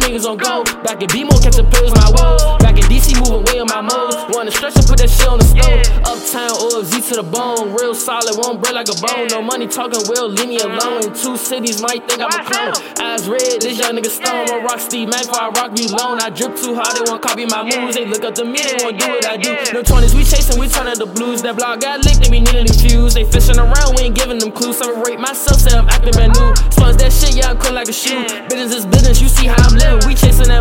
niggas on go. Back in B-Mo, catching pills, my woes. Back in DC, moving way on my modes. Wanna stretch and put that shit on the stove. Uptown, OFZ to the bone. Real solid, won't break like a bone. No money talking, will leave me alone. In 2 cities, might think I'm a clone. Eyes red, this young nigga stone. On rock Steve Mac, before I rock you alone. I drip too hard, they won't copy my moves. They look up to me, they won't do what I do. No 20s, we chasing, we turning the blues. That block got licked, they be needing infused. They fishing around, we ain't giving them clues. Separate myself, say I'm acting brand new. Sponge that shit, yeah, I'm cool like a shoe. Business is business, you see how I'm living. We chasing that